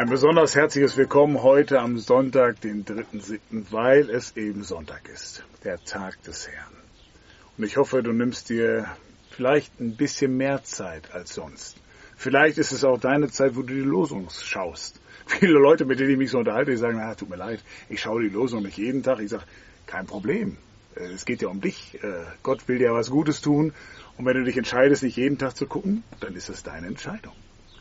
Ein besonders herzliches Willkommen heute am Sonntag, den 3.7., weil es eben Sonntag ist, der Tag des Herrn. Und ich hoffe, du nimmst dir vielleicht ein bisschen mehr Zeit als sonst. Vielleicht ist es auch deine Zeit, wo du die Losung schaust. Viele Leute, mit denen ich mich so unterhalte, die sagen, tut mir leid, ich schaue die Losung nicht jeden Tag. Ich sage, kein Problem. Es geht ja um dich. Gott will dir was Gutes tun. Und wenn du dich entscheidest, nicht jeden Tag zu gucken, dann ist es deine Entscheidung.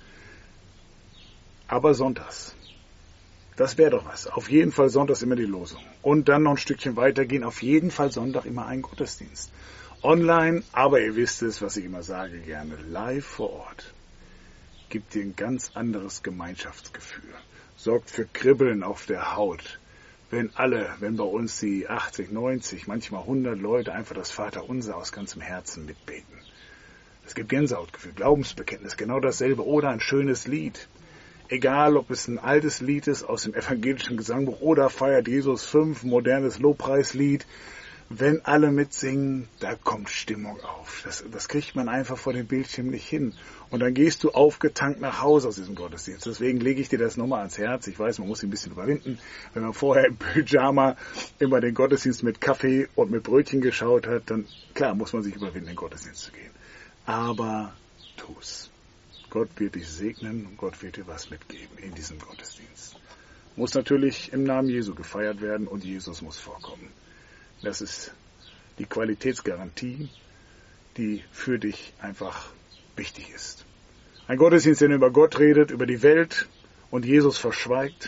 Aber sonntags, das wäre doch was. Auf jeden Fall sonntags immer die Losung. Und dann noch ein Stückchen weitergehen. Auf jeden Fall Sonntag immer einen Gottesdienst. Online, aber ihr wisst es, was ich immer sage gerne, live vor Ort. Gibt dir ein ganz anderes Gemeinschaftsgefühl. Sorgt für Kribbeln auf der Haut. Wenn bei uns die 80, 90, manchmal 100 Leute einfach das Vaterunser aus ganzem Herzen mitbeten. Es gibt Gänsehautgefühl, Glaubensbekenntnis, genau dasselbe. Oder ein schönes Lied. Egal, ob es ein altes Lied ist aus dem evangelischen Gesangbuch oder Feiert Jesus 5, modernes Lobpreislied. Wenn alle mitsingen, da kommt Stimmung auf. Das kriegt man einfach vor dem Bildschirm nicht hin. Und dann gehst du aufgetankt nach Hause aus diesem Gottesdienst. Deswegen lege ich dir das nochmal ans Herz. Ich weiß, man muss sich ein bisschen überwinden. Wenn man vorher im Pyjama immer den Gottesdienst mit Kaffee und mit Brötchen geschaut hat, dann, klar, muss man sich überwinden, in den Gottesdienst zu gehen. Aber tu's. Gott wird dich segnen und Gott wird dir was mitgeben in diesem Gottesdienst. Muss natürlich im Namen Jesu gefeiert werden und Jesus muss vorkommen. Das ist die Qualitätsgarantie, die für dich einfach wichtig ist. Ein Gottesdienst, der über Gott redet, über die Welt und Jesus verschweigt,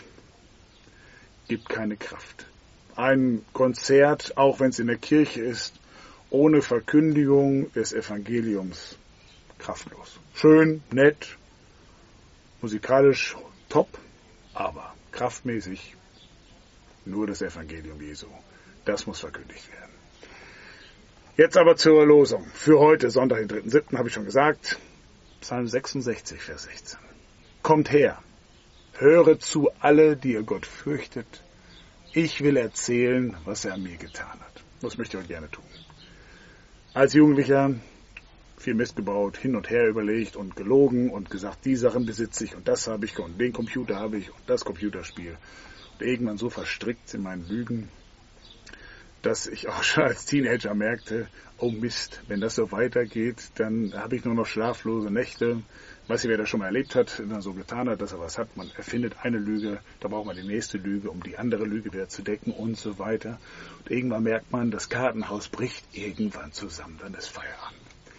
gibt keine Kraft. Ein Konzert, auch wenn es in der Kirche ist, ohne Verkündigung des Evangeliums, kraftlos. Schön, nett, musikalisch top, aber kraftmäßig nur das Evangelium Jesu. Das muss verkündigt werden. Jetzt aber zur Losung. Für heute, Sonntag, den 3.7., habe ich schon gesagt, Psalm 66, Vers 16. Kommt her, höre zu alle, die ihr Gott fürchtet. Ich will erzählen, was er an mir getan hat. Das möchte ich euch gerne tun. Als Jugendlicher viel Mist gebaut, hin und her überlegt und gelogen und gesagt, die Sachen besitze ich und das habe ich und den Computer habe ich und das Computerspiel. Und irgendwann so verstrickt in meinen Lügen, dass ich auch schon als Teenager merkte, oh Mist, wenn das so weitergeht, dann habe ich nur noch schlaflose Nächte. Weiß ich, wer das schon mal erlebt hat, wenn er so getan hat, dass er was hat. Man erfindet eine Lüge, da braucht man die nächste Lüge, um die andere Lüge wieder zu decken und so weiter. Und irgendwann merkt man, das Kartenhaus bricht irgendwann zusammen, dann ist Feierabend.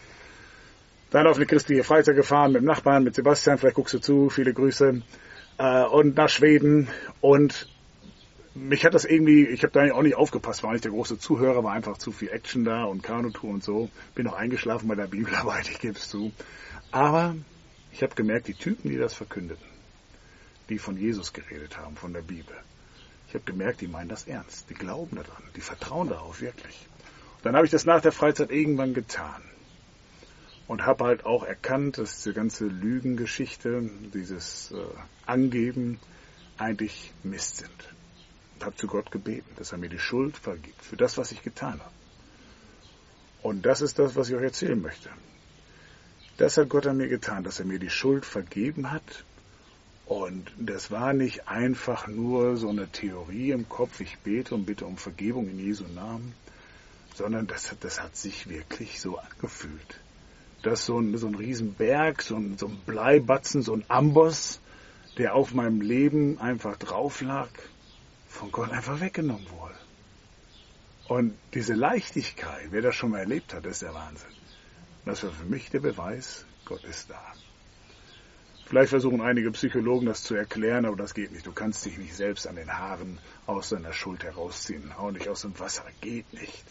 Dann auf eine christliche Freizeit gefahren mit dem Nachbarn, mit Sebastian, vielleicht guckst du zu, viele Grüße, und nach Schweden. Und mich hat das irgendwie, ich habe da auch nicht aufgepasst, war nicht der große Zuhörer, war einfach zu viel Action da und Kanutour und so. Bin noch eingeschlafen bei der Bibelarbeit, ich gebe es zu. Aber ich habe gemerkt, die Typen, die das verkündeten, die von Jesus geredet haben, von der Bibel, ich habe gemerkt, die meinen das ernst, die glauben daran, die vertrauen darauf wirklich. Und dann habe ich das nach der Freizeit irgendwann getan. Und habe halt auch erkannt, dass diese ganze Lügengeschichte, dieses Angeben eigentlich Mist sind. Und habe zu Gott gebeten, dass er mir die Schuld vergibt für das, was ich getan habe. Und das ist das, was ich euch erzählen möchte. Das hat Gott an mir getan, dass er mir die Schuld vergeben hat. Und das war nicht einfach nur so eine Theorie im Kopf, ich bete und bitte um Vergebung in Jesu Namen, sondern das hat sich wirklich so angefühlt. Dass so ein Riesenberg, so ein Bleibatzen, so ein Amboss, der auf meinem Leben einfach drauf lag, von Gott einfach weggenommen wurde. Und diese Leichtigkeit, wer das schon mal erlebt hat, ist der Wahnsinn. Das war für mich der Beweis, Gott ist da. Vielleicht versuchen einige Psychologen das zu erklären, aber das geht nicht. Du kannst dich nicht selbst an den Haaren aus deiner Schuld herausziehen, auch nicht aus dem Wasser, geht nicht.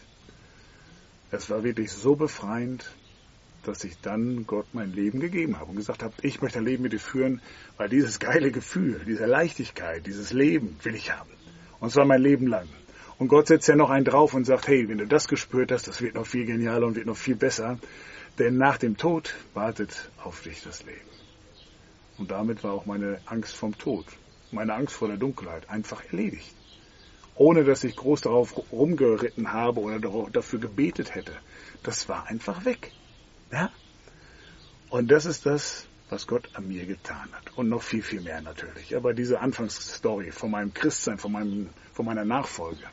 Es war wirklich so befreiend, dass ich dann Gott mein Leben gegeben habe und gesagt habe, ich möchte ein Leben mit dir führen, weil dieses geile Gefühl, diese Leichtigkeit, dieses Leben will ich haben. Und zwar mein Leben lang. Und Gott setzt ja noch einen drauf und sagt, hey, wenn du das gespürt hast, das wird noch viel genialer und wird noch viel besser, denn nach dem Tod wartet auf dich das Leben. Und damit war auch meine Angst vom Tod, meine Angst vor der Dunkelheit einfach erledigt. Ohne dass ich groß darauf rumgeritten habe oder dafür gebetet hätte. Das war einfach weg. Ja? Und das ist das, was Gott an mir getan hat. Und noch viel, viel mehr natürlich. Aber diese Anfangsstory von meinem Christsein, von meiner Nachfolge,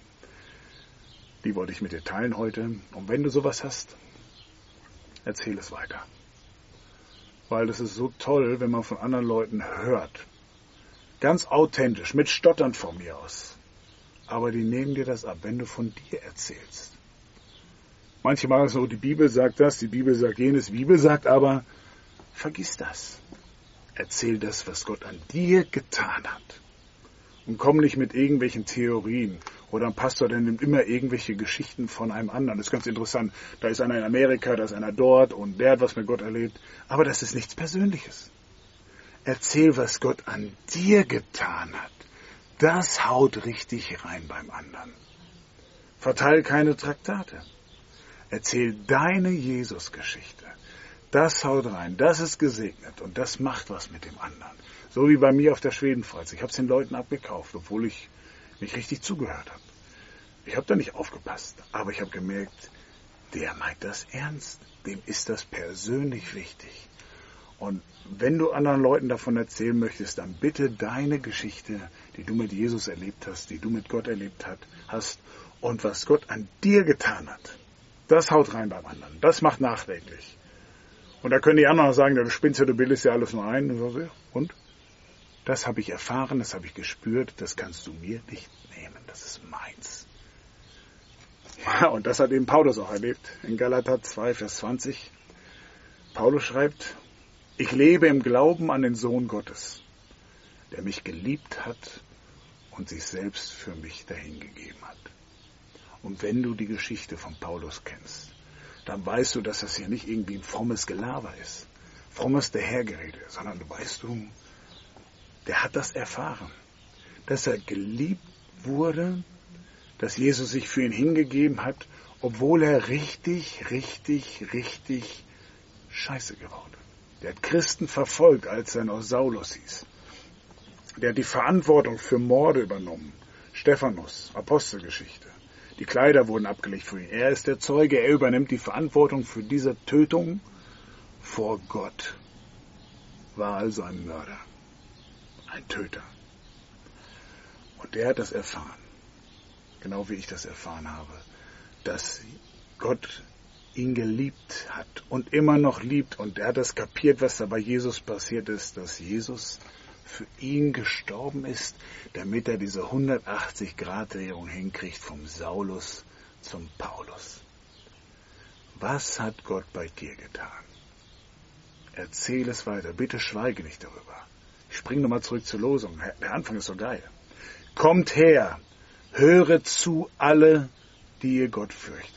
die wollte ich mit dir teilen heute. Und wenn du sowas hast, erzähl es weiter. Weil es ist so toll, wenn man von anderen Leuten hört. Ganz authentisch, mit Stottern von mir aus. Aber die nehmen dir das ab, wenn du von dir erzählst. Manche machen es so, die Bibel sagt das, die Bibel sagt jenes, die Bibel sagt aber, vergiss das. Erzähl das, was Gott an dir getan hat. Und komm nicht mit irgendwelchen Theorien. Oder ein Pastor, der nimmt immer irgendwelche Geschichten von einem anderen. Das ist ganz interessant. Da ist einer in Amerika, da ist einer dort und der hat was mit Gott erlebt. Aber das ist nichts Persönliches. Erzähl, was Gott an dir getan hat. Das haut richtig rein beim anderen. Verteil keine Traktate. Erzähl deine Jesus-Geschichte. Das haut rein, das ist gesegnet und das macht was mit dem anderen. So wie bei mir auf der Schwedenfreizeit. Ich habe es den Leuten abgekauft, obwohl ich nicht richtig zugehört habe. Ich habe da nicht aufgepasst, aber ich habe gemerkt, der meint das ernst. Dem ist das persönlich wichtig. Und wenn du anderen Leuten davon erzählen möchtest, dann bitte deine Geschichte, die du mit Jesus erlebt hast, die du mit Gott erlebt hast und was Gott an dir getan hat. Das haut rein beim anderen. Das macht nachdenklich. Und da können die anderen sagen, du spinnst ja, du bildest ja alles nur ein. Und? Das habe ich erfahren, das habe ich gespürt, das kannst du mir nicht nehmen, das ist meins. Ja, und das hat eben Paulus auch erlebt. In Galater 2, Vers 20. Paulus schreibt, ich lebe im Glauben an den Sohn Gottes, der mich geliebt hat und sich selbst für mich dahingegeben hat. Und wenn du die Geschichte von Paulus kennst, dann weißt du, dass das hier nicht irgendwie ein frommes Gelaber ist, frommes Dahergerede, sondern du weißt, der hat das erfahren, dass er geliebt wurde, dass Jesus sich für ihn hingegeben hat, obwohl er richtig Scheiße gebaut hat. Der hat Christen verfolgt, als er noch Saulus hieß. Der hat die Verantwortung für Morde übernommen. Stephanus, Apostelgeschichte. Die Kleider wurden abgelegt für ihn. Er ist der Zeuge, er übernimmt die Verantwortung für diese Tötung vor Gott. War also ein Mörder, ein Töter. Und der hat das erfahren, genau wie ich das erfahren habe, dass Gott ihn geliebt hat und immer noch liebt. Und er hat das kapiert, was da bei Jesus passiert ist, dass Jesus für ihn gestorben ist, damit er diese 180-Grad-Drehung hinkriegt vom Saulus zum Paulus. Was hat Gott bei dir getan? Erzähl es weiter. Bitte schweige nicht darüber. Ich springe nochmal zurück zur Losung. Der Anfang ist so geil. Kommt her, höre zu alle, die ihr Gott fürchtet.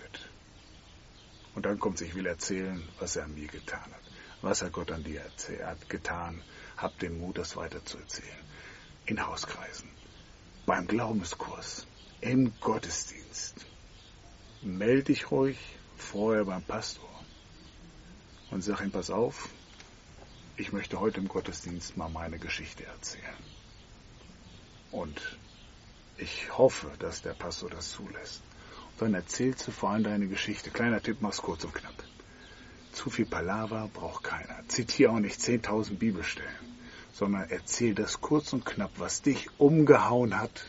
Und dann kommt, ich will erzählen, was er an mir getan hat. Was hat Gott an dir getan? Hab den Mut, das weiter zu erzählen. In Hauskreisen, beim Glaubenskurs, im Gottesdienst. Meld dich ruhig vorher beim Pastor und sag ihm, pass auf, ich möchte heute im Gottesdienst mal meine Geschichte erzählen. Und ich hoffe, dass der Pastor das zulässt. Und dann erzählst du vor allem deine Geschichte. Kleiner Tipp, mach's kurz und knapp. Zu viel Palaver braucht keiner. Zitiere auch nicht 10.000 Bibelstellen, sondern erzähl das kurz und knapp, was dich umgehauen hat.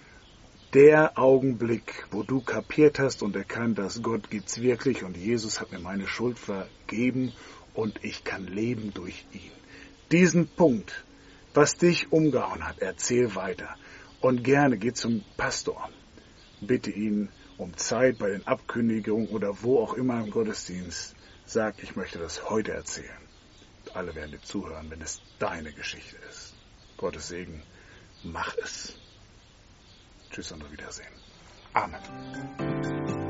Der Augenblick, wo du kapiert hast und erkannt hast, Gott gibt's wirklich und Jesus hat mir meine Schuld vergeben und ich kann leben durch ihn. Diesen Punkt, was dich umgehauen hat, erzähl weiter. Und gerne geh zum Pastor. Bitte ihn um Zeit bei den Abkündigungen oder wo auch immer im Gottesdienst. Sag, ich möchte das heute erzählen. Alle werden dir zuhören, wenn es deine Geschichte ist. Gottes Segen, mach es. Tschüss und auf Wiedersehen. Amen.